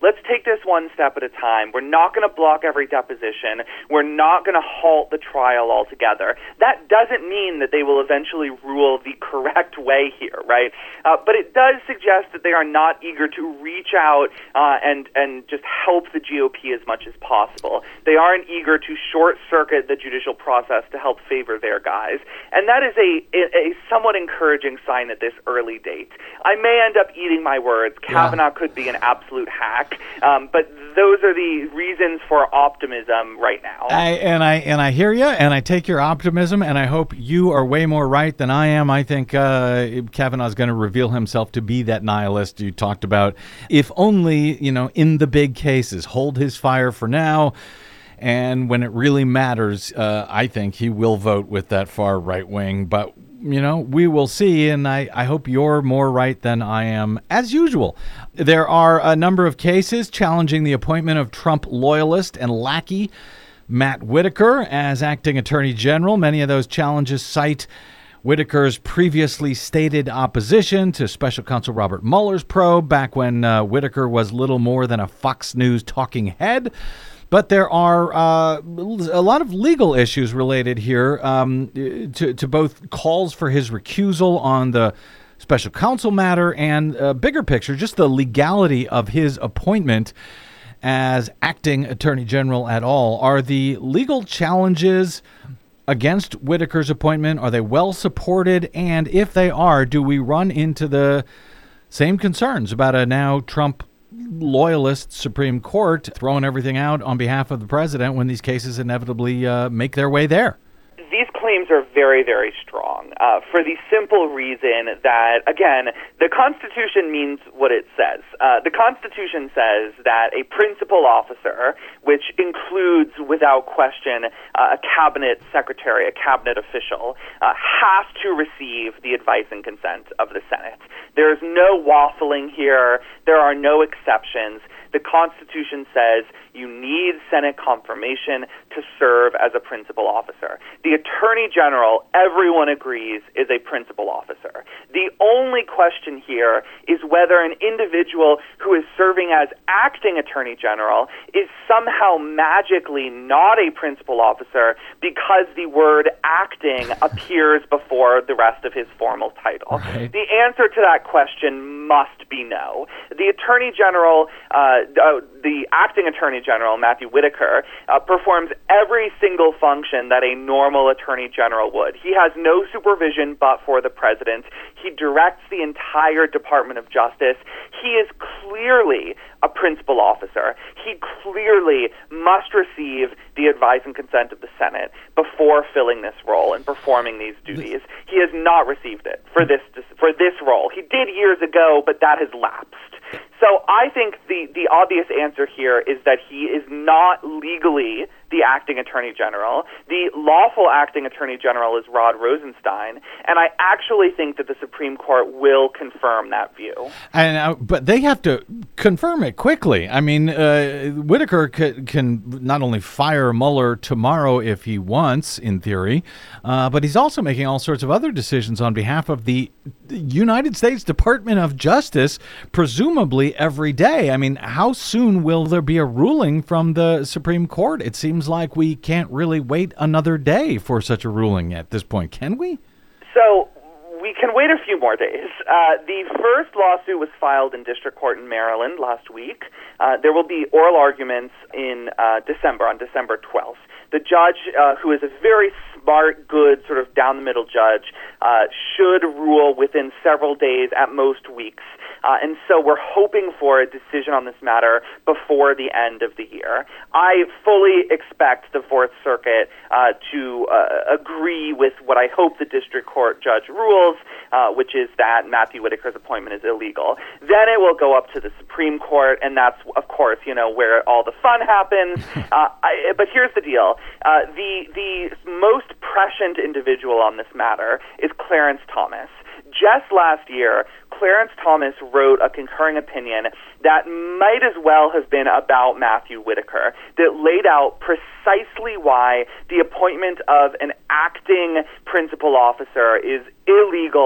let's take this one step at a time. We're not going to block every deposition. We're not going to halt the trial altogether. That doesn't mean that they will eventually rule the correct way here, right? But it does suggest that they are not eager to reach out and just help the GOP as much as possible. They aren't eager to short-circuit the judicial process to help favor their guys. And that is a somewhat encouraging sign at this early date. I may end up eating my words. Kavanaugh could be an absolute hack, but those are the reasons for optimism right now. I hear you, and I take your optimism, and I hope you are way more right than I am. I think Kavanaugh's going to reveal himself to be that nihilist you talked about. If only, in the big cases, hold his fire for now. And when it really matters, I think he will vote with that far right wing. But, we will see. And I hope you're more right than I am, as usual. There are a number of cases challenging the appointment of Trump loyalist and lackey Matt Whitaker as acting attorney general. Many of those challenges cite Whitaker's previously stated opposition to special counsel Robert Mueller's probe back when Whitaker was little more than a Fox News talking head. But there are a lot of legal issues related here to both calls for his recusal on the special counsel matter and bigger picture, just the legality of his appointment as acting attorney general at all. Are the legal challenges against Whitaker's appointment, are they well supported? And if they are, do we run into the same concerns about a now Trump loyalist Supreme Court throwing everything out on behalf of the president when these cases inevitably make their way there? These claims are very, very strong for the simple reason that, again, the Constitution means what it says. The Constitution says that a principal officer, which includes, without question, a cabinet secretary, a cabinet official, has to receive the advice and consent of the Senate. There's no waffling here. There are no exceptions. The Constitution says you need Senate confirmation to serve as a principal officer. The Attorney General, everyone agrees, is a principal officer. The only question here is whether an individual who is serving as acting Attorney General is somehow magically not a principal officer because the word acting appears before the rest of his formal title. Right. The answer to that question must be no. The Attorney General, the acting Attorney General, Matthew Whitaker, performs every single function that a normal Attorney General would. He has no supervision but for the President. He directs the entire Department of Justice. He is clearly a principal officer. He clearly must receive the advice and consent of the Senate before filling this role and performing these duties. He has not received it for this role. He did years ago, but that has lapsed. So I think the obvious answer here is that he is not legally the acting Attorney General. The lawful acting Attorney General is Rod Rosenstein, and I actually think that the Supreme Court will confirm that view. But they have to confirm it quickly. I mean, Whitaker can not only fire Mueller tomorrow if he wants, in theory, but he's also making all sorts of other decisions on behalf of the United States Department of Justice, presumably every day. I mean, how soon will there be a ruling from the Supreme Court? It seems like we can't really wait another day for such a ruling at this point, can we? So we can wait a few more days. The first lawsuit was filed in district court in Maryland last week. There will be oral arguments in December, on December 12th. The judge, who is a very smart, good, sort of down-the-middle judge, should rule within several days, at most weeks. And so we're hoping for a decision on this matter before the end of the year. I fully expect the Fourth Circuit to agree with what I hope the district court judge rules, which is that Matthew Whitaker's appointment is illegal. Then it will go up to the Supreme Court, and that's, of course, where all the fun happens. But here's the deal. The most prescient individual on this matter is Clarence Thomas. Just last year, Clarence Thomas wrote a concurring opinion that might as well have been about Matthew Whitaker, that laid out precisely why the appointment of an acting principal officer is illegal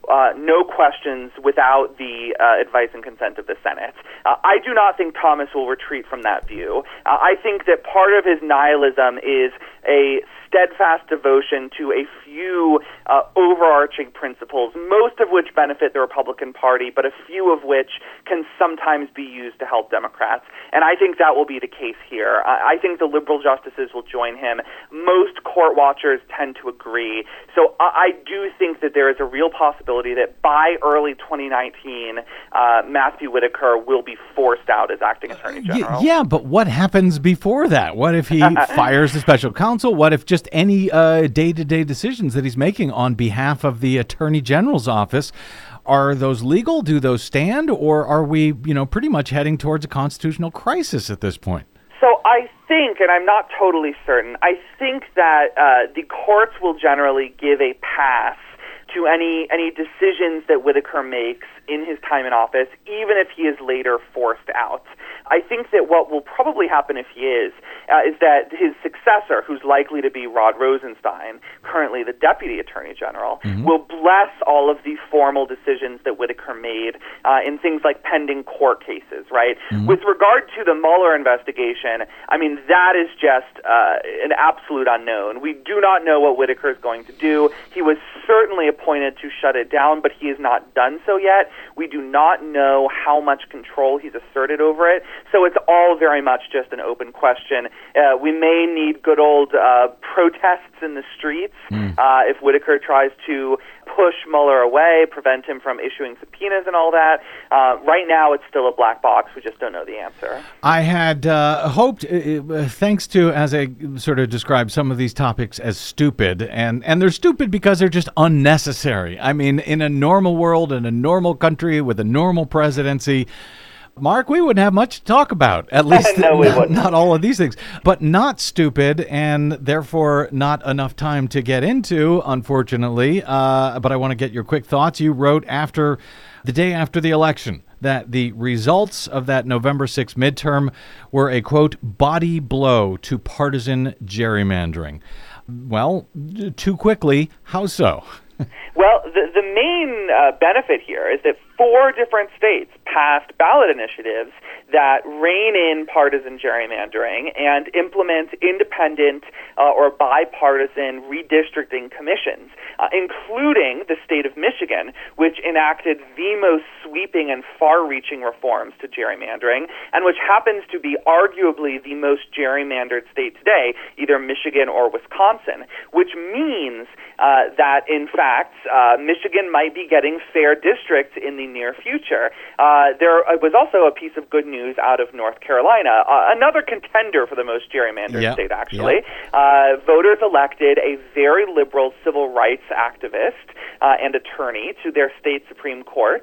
no questions without the advice and consent of the Senate. I do not think Thomas will retreat from that view. I think that part of his nihilism is a steadfast devotion to a few overarching principles, most of which benefit the Republican Party, but a few of which can sometimes be used to help Democrats. And I think that will be the case here. I think the liberal justices will join him. Most court watchers tend to agree. So I do think that there is a real possibility that by early 2019, Matthew Whitaker will be forced out as acting Attorney General. Yeah, but what happens before that? What if he fires the special counsel? What if just any day-to-day decisions that he's making on behalf of the Attorney General's office, are those legal? Do those stand? Or are we, pretty much heading towards a constitutional crisis at this point? So I think, and I'm not totally certain, I think that the courts will generally give a pass to any decisions that Whitaker makes in his time in office, even if he is later forced out. I think that what will probably happen if he is that his successor, who's likely to be Rod Rosenstein, currently the Deputy Attorney General, will bless all of the formal decisions that Whitaker made in things like pending court cases, right? With regard to the Mueller investigation, I mean, that is just an absolute unknown. We do not know what Whitaker is going to do. He was certainly appointed to shut it down, but he has not done so yet. We do not know how much control he's asserted over it. So it's all very much just an open question. We may need good old protests in the streets if Whitaker tries to push Mueller away, prevent him from issuing subpoenas and all that. Right now, it's still a black box. We just don't know the answer. I had hoped, thanks to, as I sort of described some of these topics as stupid, and they're stupid because they're just unnecessary. I mean, in a normal world, in a normal country with a normal presidency, Mark, we wouldn't have much to talk about, at least no, we wouldn't. Not all of these things, but not stupid and therefore not enough time to get into, unfortunately. But I want to get your quick thoughts. You wrote the day after the election that the results of that November 6th midterm were a, quote, body blow to partisan gerrymandering. Well, too quickly, how so? Well, the main benefit here is that 4 different states passed ballot initiatives that rein in partisan gerrymandering and implement independent or bipartisan redistricting commissions, including the state of Michigan, which enacted the most sweeping and far-reaching reforms to gerrymandering, and which happens to be arguably the most gerrymandered state today, either Michigan or Wisconsin, which means that, in fact, Michigan might be getting fair districts in the near future. There was also a piece of good news out of North Carolina, another contender for the most gerrymandered state, actually. Voters elected a very liberal civil rights activist and attorney to their state Supreme Court,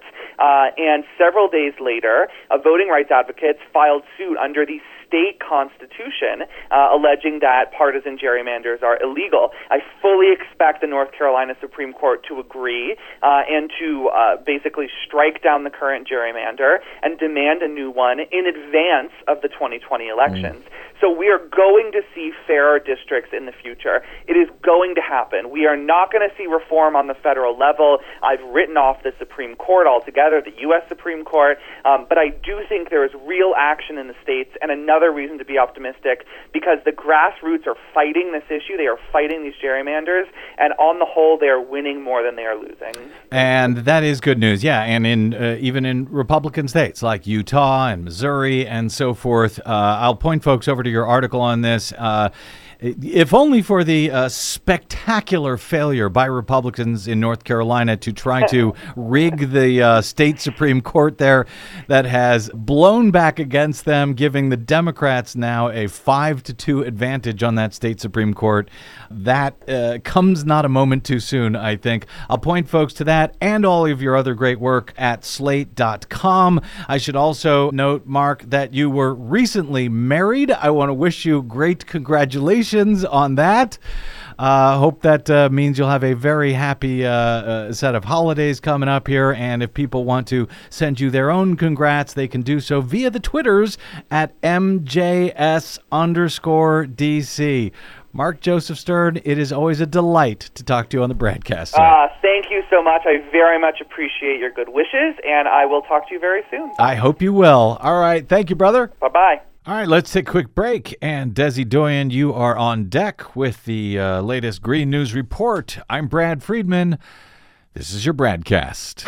and several days later, voting rights advocates filed suit under the state constitution, alleging that partisan gerrymanders are illegal. I fully expect the North Carolina Supreme Court to agree and to basically strike down the current gerrymander and demand a new one in advance of the 2020 elections. So we are going to see fairer districts in the future. It is going to happen. We are not going to see reform on the federal level. I've written off the Supreme Court altogether, the U.S. Supreme Court, but I do think there is real action in the states, and another reason to be optimistic, because the grassroots are fighting this issue. They are fighting these gerrymanders, and on the whole, they are winning more than they are losing. And that is good news, yeah. And in even in Republican states like Utah and Missouri and so forth, I'll point folks over to your article on this. If only for the spectacular failure by Republicans in North Carolina to try to rig the state Supreme Court there, that has blown back against them, giving the Democrats now a 5-2 advantage on that state Supreme Court. That comes not a moment too soon, I think. I'll point folks to that and all of your other great work at slate.com. I should also note, Mark, that you were recently married. I want to wish you great congratulations on that. Hope that means you'll have a very happy set of holidays coming up here. And if people want to send you their own congrats, they can do so via the Twitters at MJS_DC. Mark Joseph Stern, it is always a delight to talk to you on the BradCast. Thank you so much. I very much appreciate your good wishes, and I will talk to you very soon. I hope you will. All right. Thank you, brother. Bye-bye. All right, let's take a quick break. And Desi Doyen, you are on deck with the latest Green News Report. I'm Brad Friedman. This is your Bradcast.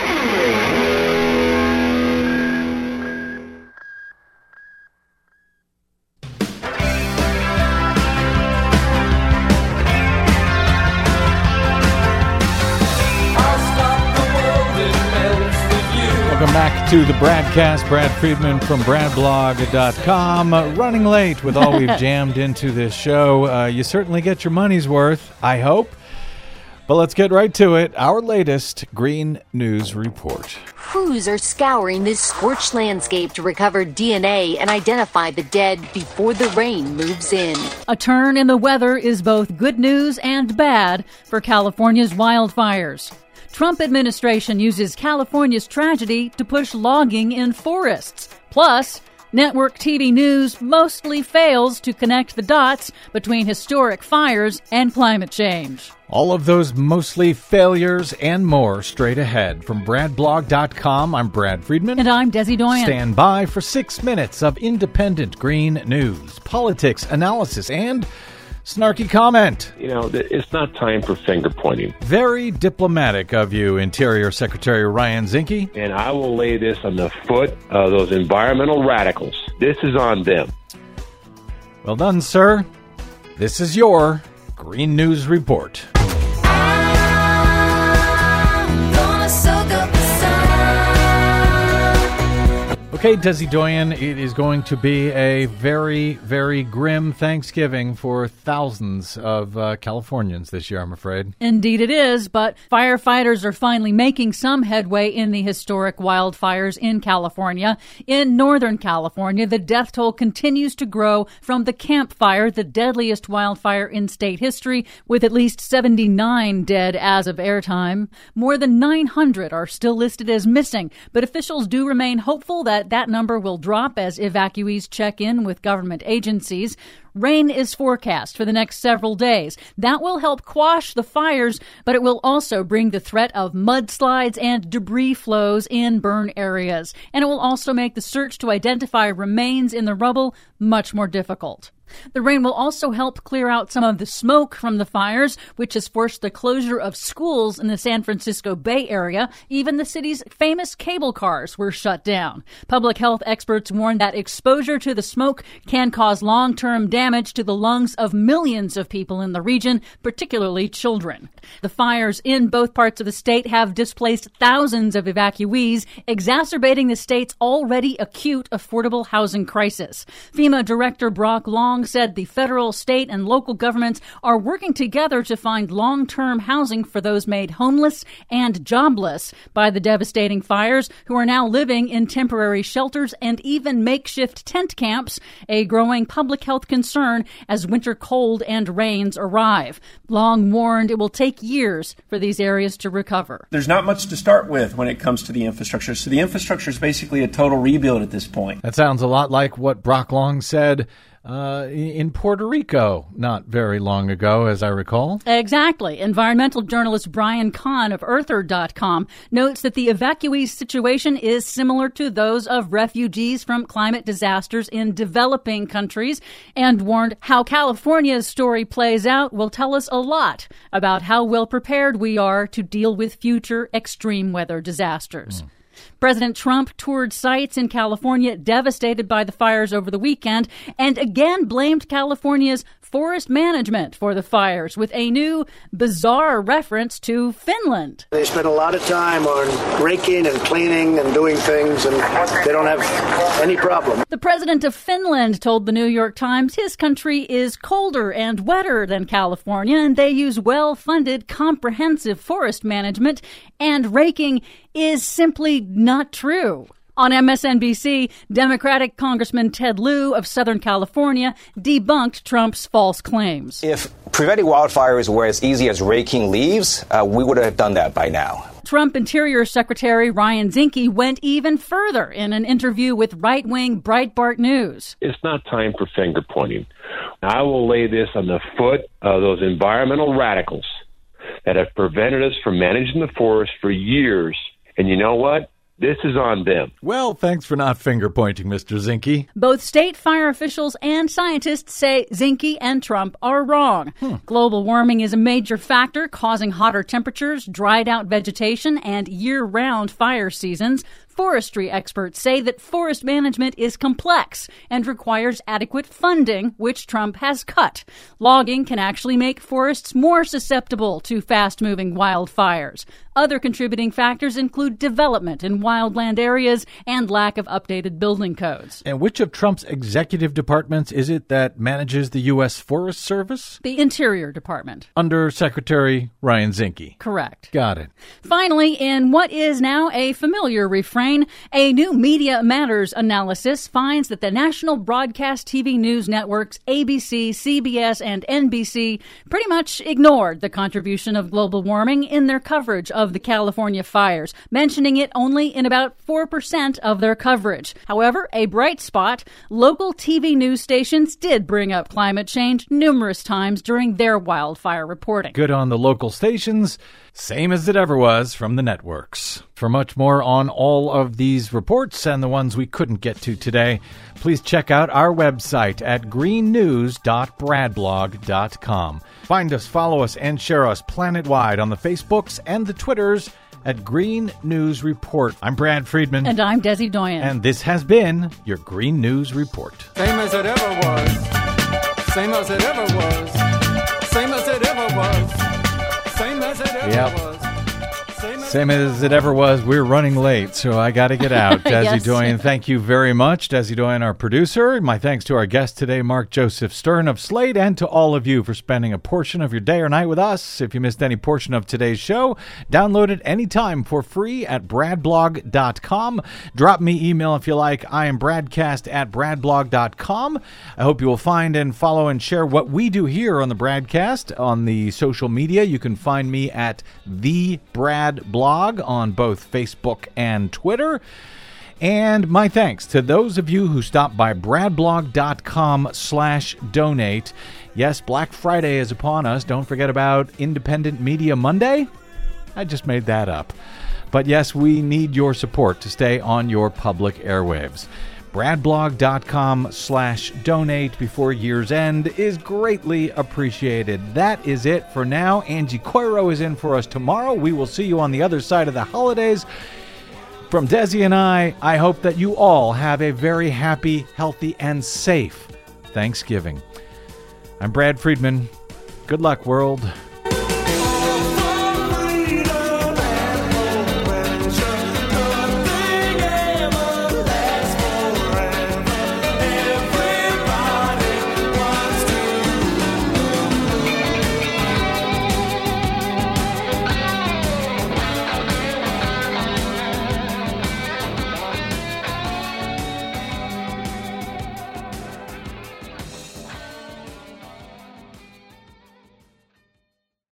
Welcome back to the Bradcast. Brad Friedman from BradBlog.com. Running late with all we've jammed into this show. You certainly get your money's worth, I hope. But let's get right to it. Our latest Green News Report. Crews are scouring this scorched landscape to recover DNA and identify the dead before the rain moves in. A turn in the weather is both good news and bad for California's wildfires. Trump administration uses California's tragedy to push logging in forests. Plus, network TV news mostly fails to connect the dots between historic fires and climate change. All of those mostly failures and more straight ahead. From BradBlog.com, I'm Brad Friedman. And I'm Desi Doyen. Stand by for 6 minutes of independent green news, politics, analysis, and snarky comment. You know, it's not time for finger pointing. Very diplomatic of you, Interior Secretary Ryan Zinke. And I will lay this on the foot of those environmental radicals. This is on them. Well done, sir. This is your Green News Report. Okay, Desi Doyen, it is going to be a very, very grim Thanksgiving for thousands of Californians this year, I'm afraid. Indeed it is, but firefighters are finally making some headway in the historic wildfires in California. In Northern California, the death toll continues to grow from the Camp Fire, the deadliest wildfire in state history, with at least 79 dead as of airtime. More than 900 are still listed as missing, but officials do remain hopeful that number will drop as evacuees check in with government agencies. Rain is forecast for the next several days. That will help quash the fires, but it will also bring the threat of mudslides and debris flows in burn areas. And it will also make the search to identify remains in the rubble much more difficult. The rain will also help clear out some of the smoke from the fires, which has forced the closure of schools in the San Francisco Bay Area. Even the city's famous cable cars were shut down. Public health experts warn that exposure to the smoke can cause long-term damage to the lungs of millions of people in the region, particularly children. The fires in both parts of the state have displaced thousands of evacuees, exacerbating the state's already acute affordable housing crisis. FEMA Director Brock Long said the federal, state, and local governments are working together to find long-term housing for those made homeless and jobless by the devastating fires, who are now living in temporary shelters and even makeshift tent camps, a growing public health concern as winter cold and rains arrive. Long warned it will take years for these areas to recover. There's not much to start with when it comes to the infrastructure. So the infrastructure is basically a total rebuild at this point. That sounds a lot like what Brock Long said in Puerto Rico not very long ago, as I recall. Exactly. Environmental journalist Brian Kahn of Earther.com notes that the evacuees situation is similar to those of refugees from climate disasters in developing countries, and warned how California's story plays out will tell us a lot about how well prepared we are to deal with future extreme weather disasters. President Trump toured sites in California devastated by the fires over the weekend and again blamed California's forest management for the fires with a new, bizarre reference to Finland. They spend a lot of time on raking and cleaning and doing things, and they don't have any problem. The president of Finland told the New York Times his country is colder and wetter than California, and they use well-funded, comprehensive forest management, and raking is simply not true. On MSNBC, Democratic Congressman Ted Lieu of Southern California debunked Trump's false claims. If preventing wildfires were as easy as raking leaves, we would have done that by now. Trump Interior Secretary Ryan Zinke went even further in an interview with right-wing Breitbart News. It's not time for finger pointing. I will lay this on the foot of those environmental radicals. that have prevented us from managing the forest for years. And you know what? This is on them. Well, thanks for not finger-pointing, Mr. Zinke. Both state fire officials and scientists say Zinke and Trump are wrong. Global warming is a major factor, causing hotter temperatures, dried-out vegetation, and year-round fire seasons. Forestry experts say that forest management is complex and requires adequate funding, which Trump has cut. Logging can actually make forests more susceptible to fast-moving wildfires. Other contributing factors include development in wildland areas and lack of updated building codes. And which of Trump's executive departments is it that manages the U.S. Forest Service? The Interior Department. Under Secretary Ryan Zinke. Correct. Got it. Finally, in what is now a familiar refrain, a new Media Matters analysis finds that the national broadcast TV news networks ABC, CBS, and NBC pretty much ignored the contribution of global warming in their coverage of the California fires, mentioning it only in about 4% of their coverage. However, a bright spot, local TV news stations did bring up climate change numerous times during their wildfire reporting. Good on the local stations, same as it ever was from the networks. For much more on all of these reports and the ones we couldn't get to today, please check out our website at greennews.bradblog.com. Find us, follow us, and share us planet-wide on the Facebooks and the Twitters at Green News Report. I'm Brad Friedman. And I'm Desi Doyen. And this has been your Green News Report. Same as it ever was. Same as it ever was. Same as it ever was. Same as it ever was. Same as it ever was. We're running late, so I got to get out. Desi Yes. Doyen, thank you very much. Desi Doyen, our producer. My thanks to our guest today, Mark Joseph Stern of Slate, and to all of you for spending a portion of your day or night with us. If you missed any portion of today's show, download it anytime for free at bradblog.com. Drop me email if you like. I am bradcast@bradblog.com. I hope you will find and follow and share what we do here on the Bradcast on the social media. You can find me at The Brad Blog on both Facebook and Twitter. And my thanks to those of you who stopped by bradblog.com/donate. Yes, Black Friday is upon us. Don't forget about Independent Media Monday. I just made that up. But yes, we need your support to stay on your public airwaves. bradblog.com/donate before year's end is greatly appreciated. That is it for now. Angie Coiro is in for us tomorrow. We will see you on the other side of the holidays. From Desi and I hope that you all have a very happy, healthy, and safe Thanksgiving. I'm Brad Friedman. Good luck, world.